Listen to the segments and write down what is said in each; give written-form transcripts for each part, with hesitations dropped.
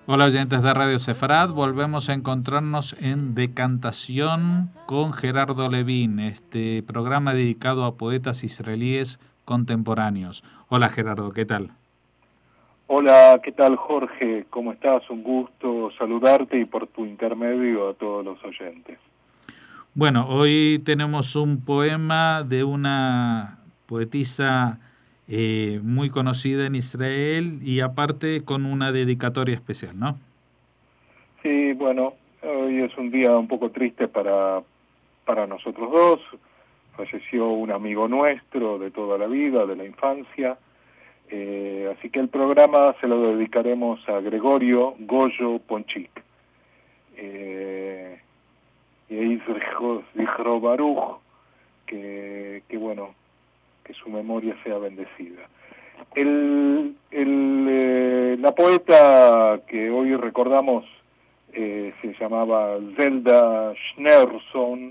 Hola oyentes de Radio Sefarad, volvemos a encontrarnos en Decantación con Gerardo Levín, este programa dedicado a poetas israelíes contemporáneos. Hola Gerardo, ¿qué tal? Hola, ¿qué tal Jorge? ¿Cómo estás? Un gusto saludarte y por tu intermedio a todos los oyentes. Bueno, hoy tenemos un poema de una poetisa muy conocida en Israel y aparte con una dedicatoria especial, ¿no? Sí, bueno, hoy es un día un poco triste para nosotros dos. Falleció un amigo nuestro de toda la vida, de la infancia. Así que el programa se lo dedicaremos a Gregorio Goyo Ponchik. Y ahí dijo Baruch, bueno, que su memoria sea bendecida. La poeta que hoy recordamos se llamaba Zelda Schneerson,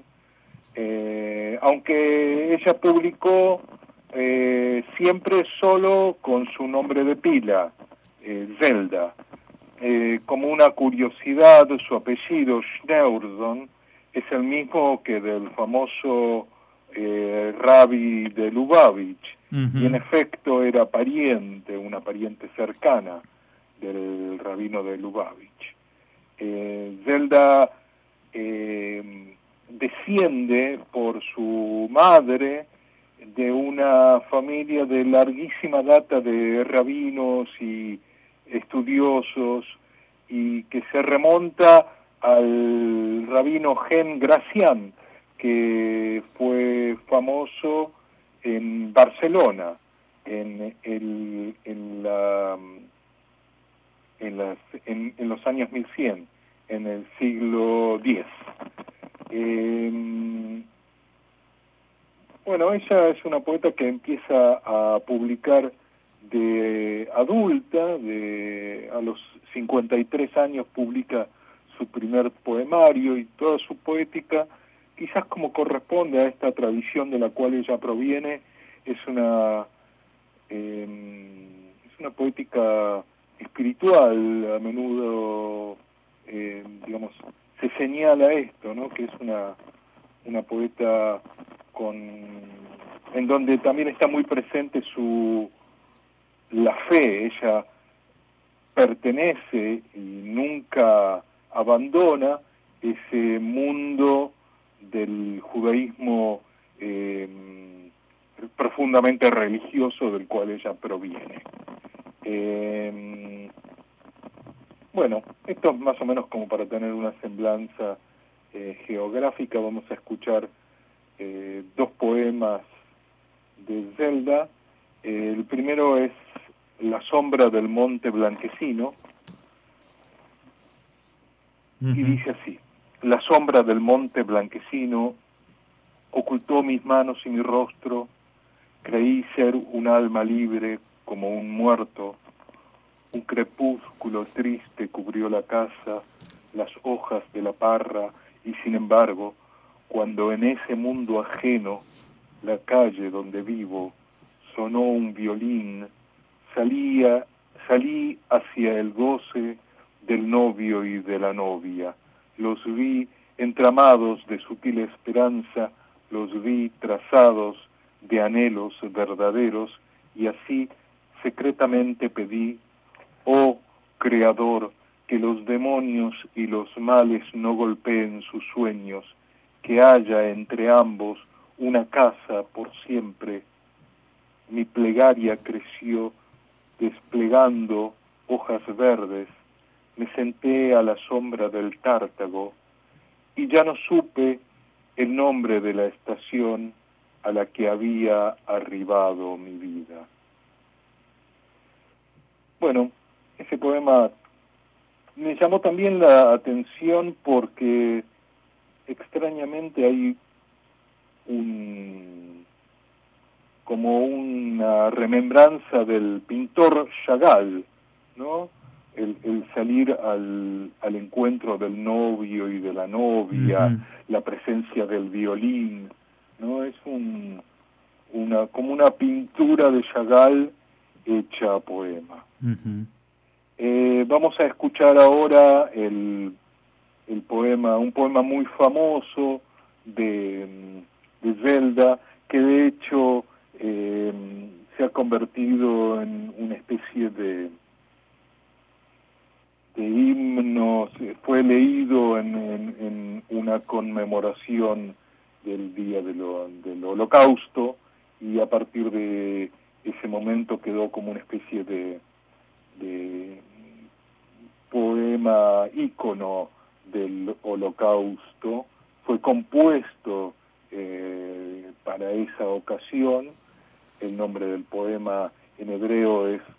aunque ella publicó siempre solo con su nombre de pila, Zelda. Como una curiosidad, su apellido Schneerson es el mismo que del famoso Rabbi de Lubavitch, y en Ujú. efecto era una pariente cercana del rabino de Lubavitch. Zelda desciende por su madre de una familia de larguísima data de rabinos y estudiosos, y que se remonta al rabino Gen Gracián, que fue famoso en Barcelona en, la, en los años 1100, en el siglo X. Bueno, ella es una poeta que empieza a publicar de adulta, a los 53 años publica su primer poemario, y toda su poética, quizás como corresponde a esta tradición de la cual ella proviene, es una poética espiritual. A menudo, digamos, se señala esto, ¿no? Que es una poeta en donde también está muy presente la fe. Ella pertenece y nunca abandona ese mundo del judaísmo profundamente religioso del cual ella proviene. Bueno, esto es más o menos como para tener una semblanza geográfica. Vamos a escuchar dos poemas de Zelda. El primero es La sombra del monte blanquecino, y Ujú. dice así: La sombra del monte blanquecino ocultó mis manos y mi rostro. Creí ser un alma libre como un muerto. Un crepúsculo triste cubrió la casa, las hojas de la parra, y sin embargo, cuando en ese mundo ajeno, la calle donde vivo, sonó un violín, salí hacia el goce del novio y de la novia. Los vi entramados de sutil esperanza, los vi trazados de anhelos verdaderos, y así secretamente pedí: oh Creador, que los demonios y los males no golpeen sus sueños, que haya entre ambos una casa por siempre. Mi plegaria creció desplegando hojas verdes. Me senté a la sombra del tártago y ya no supe el nombre de la estación a la que había arribado mi vida. Bueno, ese poema me llamó también la atención porque extrañamente hay un como una remembranza del pintor Chagall, ¿no? El salir al encuentro del novio y de la novia, Ujú. la presencia del violín, ¿no? Es como una pintura de Chagall hecha poema. Ujú. Vamos a escuchar ahora un poema muy famoso de Zelda, que de hecho se ha convertido en una especie de himno, fue leído en una conmemoración del día del Holocausto, y a partir de ese momento quedó como una especie de poema ícono del Holocausto. Fue compuesto para esa ocasión. El nombre del poema en hebreo es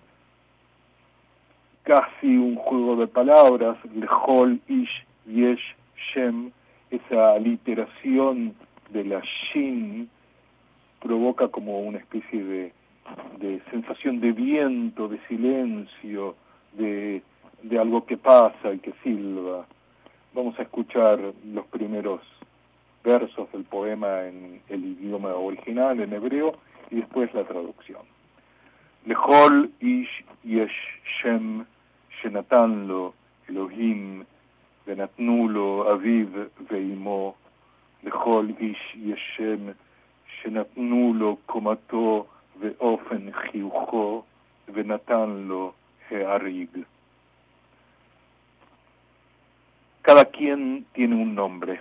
casi un juego de palabras, Lechol Ish Yesh Shem. Esa aliteración de la Shin provoca como una especie de sensación de viento, de silencio, de algo que pasa y que silba. Vamos a escuchar los primeros versos del poema en el idioma original, en hebreo, y después la traducción. Lechol Ish Yesh Shem Shenatan lo Elohim ונתנו לו אביו ואמו, לכל איש יש שם, שנתנו לו קומתו ואופן חיוכו, ונתן לו העריג. Cada quien tiene un nombre.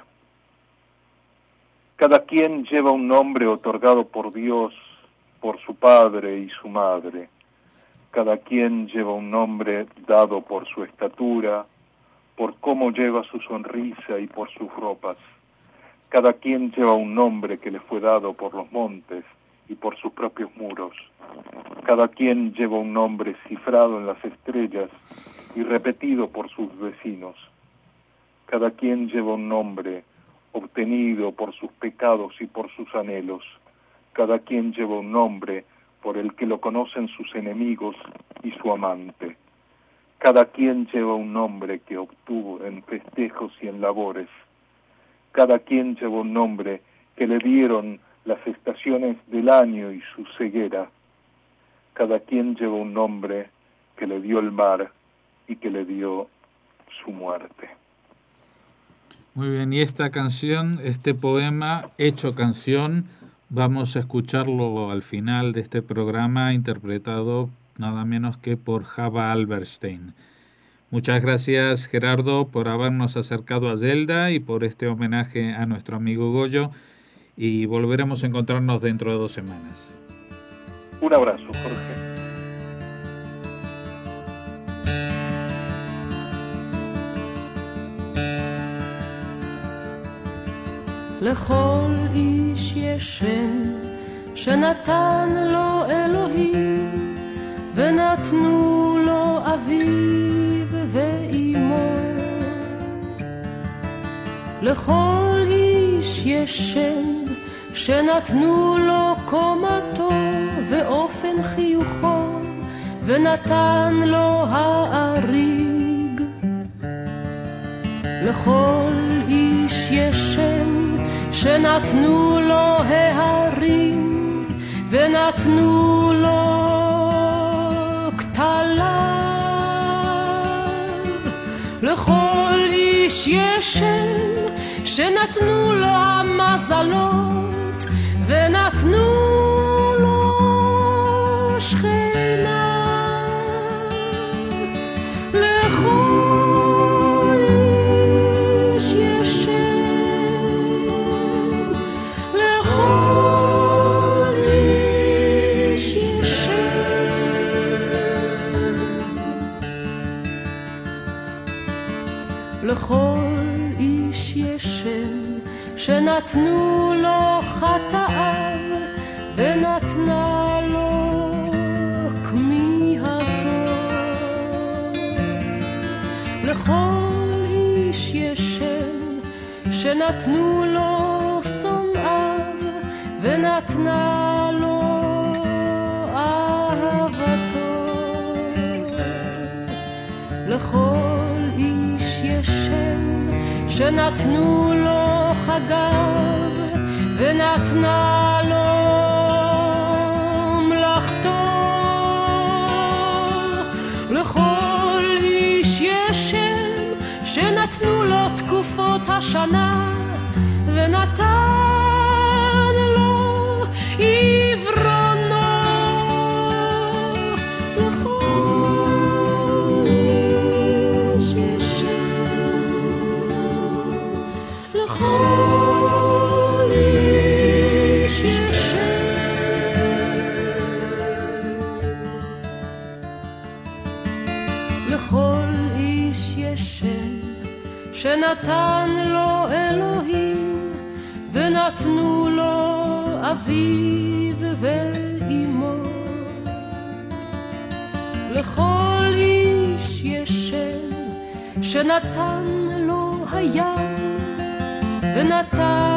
Cada quien lleva un nombre otorgado por Dios, por su padre y su madre. Cada quien lleva un nombre dado por su estatura, por cómo lleva su sonrisa y por sus ropas. Cada quien lleva un nombre que le fue dado por los montes y por sus propios muros. Cada quien lleva un nombre cifrado en las estrellas y repetido por sus vecinos. Cada quien lleva un nombre obtenido por sus pecados y por sus anhelos. Cada quien lleva un nombre por el que lo conocen sus enemigos y su amante. Cada quien lleva un nombre que obtuvo en festejos y en labores. Cada quien lleva un nombre que le dieron las estaciones del año y su ceguera. Cada quien lleva un nombre que le dio el mar y que le dio su muerte. Muy bien, y esta canción, este poema hecho canción, vamos a escucharlo al final de este programa, interpretado nada menos que por Java Alberstein. Muchas gracias, Gerardo, por habernos acercado a Zelda y por este homenaje a nuestro amigo Goyo, y volveremos a encontrarnos dentro de 2 semanas. Un abrazo, Jorge. לכל איש יש שם שנתן לו אלוהים ונתנו לו אביו ואמו. לכל איש יש שם שנתנו לו קומתו ואופן חיוכו ונתן לו האריג. לכל איש יש שם שנתנו לו ההרים ונתנו לו כתליו. לכל איש יש שם שנתנו לו המזלות ונתנו לו שכינה. לכל איש יש שם לכל איש יש שם שנתנו לו חטאיו ונתנה לו כמיהתו. לכל איש יש שם שנתנו לו שונאיו ונתנה לו אהבתו. לכל איש יש שם שנתנו לו חגיו ונתנה לו מלאכתו. לכל ונתנו לו תקופות השנה, ונתן לו עברונו. לכל איש יש לכל איש יש לכל איש יש שנתן לו אלוהים, ונתנו לו אביו ואמו. לכל איש יש שנתן לו הים, ונתן